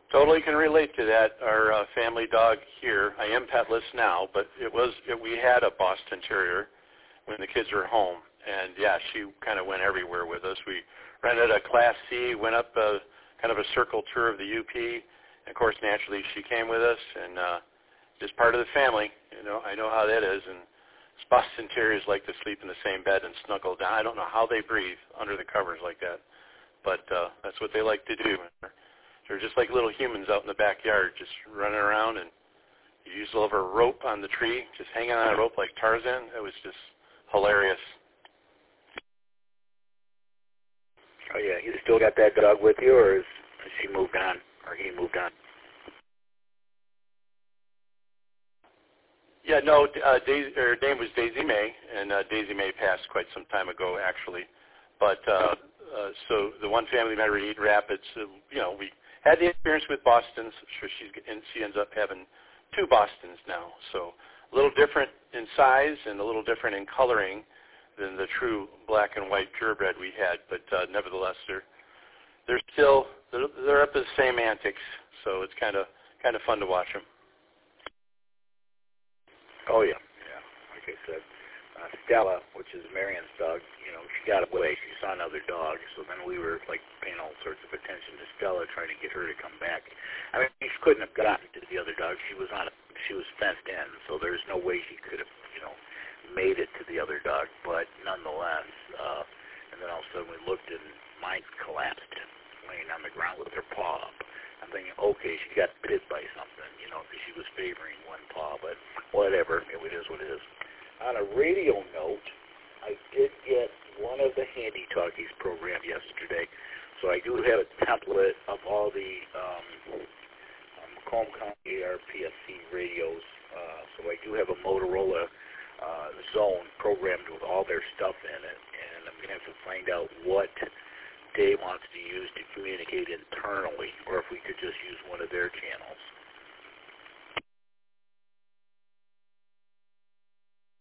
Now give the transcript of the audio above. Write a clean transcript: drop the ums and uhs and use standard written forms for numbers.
Totally can relate to that. Our family dog here, I am petless now, but we had a Boston Terrier when the kids were home. And, yeah, she kind of went everywhere with us. We rented a Class C, went up kind of a circle tour of the UP. And, of course, naturally, she came with us and just part of the family. I know how that is. And Boston Terriers like to sleep in the same bed and snuggle down. I don't know how they breathe under the covers like that, but that's what they like to do. They're just like little humans out in the backyard, just running around, and you use a little rope on the tree, just hanging on a rope like Tarzan. It was just hilarious. Oh, yeah. You still got that dog with you, or has she moved on, or he moved on? Yeah, no, her name was Daisy May, and Daisy May passed quite some time ago, actually. But so the one family member, Eden Rapids, we had the experience with Bostons. So she ends up having 2 Bostons now. So a little different in size and a little different in coloring than the true black and white purebred we had. But nevertheless, they're up to the same antics. So it's kind of fun to watch them. Oh, yeah. Like I said, Stella, which is Marion's dog, she got away. She saw another dog, so then we were, paying all sorts of attention to Stella, trying to get her to come back. I mean, she couldn't have gotten to the other dog. She was fenced in, so there's no way she could have, made it to the other dog. But nonetheless, and then all of a sudden we looked, and mine collapsed, laying on the ground with her paw up. I'm thinking, okay, she got bit by something, because she was favoring one paw, but whatever, it is what it is. On a radio note, I did get one of the Handy Talkies program yesterday, so I do have a template of all the Macomb County ARPSC radios, so I do have a Motorola Zone programmed with all their stuff in it, and I'm going to have to find out what Dave wants to use to communicate internally, or if we could just use one